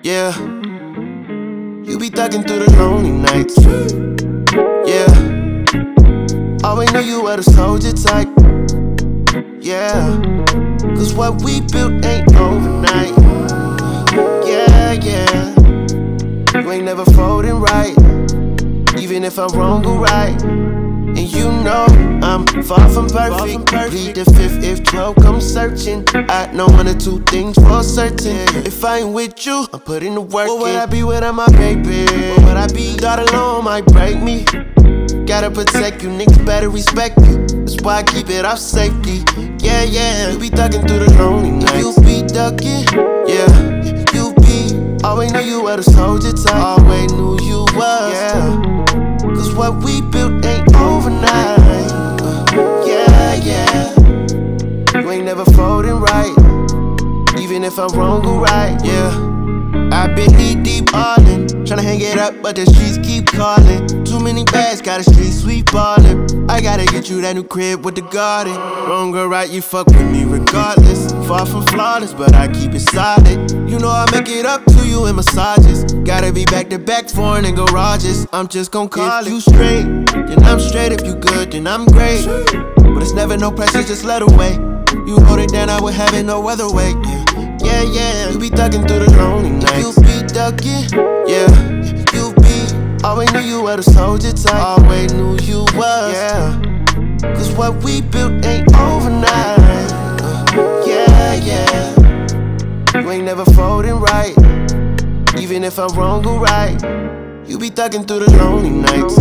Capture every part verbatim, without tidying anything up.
Yeah, you be thugging through the lonely nights. Yeah, always knew you were the soldier type. Yeah, cause what we built ain't overnight. Yeah, yeah, you ain't never folding right, even if I'm wrong or right. And you know I'm far from perfect. Plead the fifth if twelve comes searching. I know one or two things for certain. If I ain't with you, I'm putting the work in. What would I be without my baby? What would I be? God alone might break me. Gotta protect you, niggas better respect you. That's why I keep it off safety. Yeah, yeah, you be thugging through the lonely nights. You be ducking, yeah, you be. Always knew you were the soldier type. Always knew you was, yeah. Cause what we built ain't overnight. uh, Yeah, yeah, you ain't never folding right, even if I'm wrong or right. Yeah, I've been knee deep all in, tryna hang it up, but the streets keep calling. Too many bags, got a street sweep ballin'. I gotta get you that new crib with the garden. Wrong or right, you fuck with me regardless. Far from flawless, but I keep it solid. You know I make it up to you in massages. Gotta be back to back, foreign in garages. I'm just gon' call if it. You straight, then I'm straight. If you good, then I'm great. But it's never no pressure, just let away. You hold it down, I would have it no other way. Yeah, yeah, yeah. You be thugging through the lonely nights. You be ducking, yeah. You be. Always knew you were the soldier type. Always knew you was, yeah. Cause what we built ain't overnight. uh, Yeah, yeah, you ain't never folding right, even if I'm wrong or right. You be thugging through the lonely nights.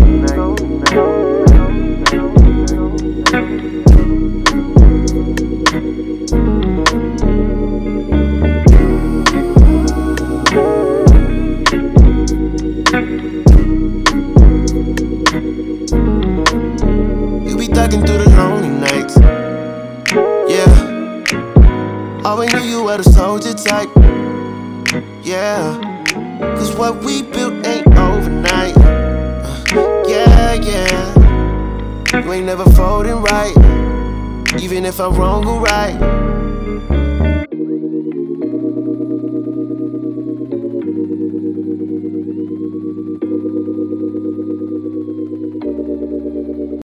You be thugging through the lonely nights. Yeah, always knew you were the soldier type. Yeah, cause what we built ain't overnight. uh, Yeah, yeah, you ain't never folding right, even if I'm wrong or right.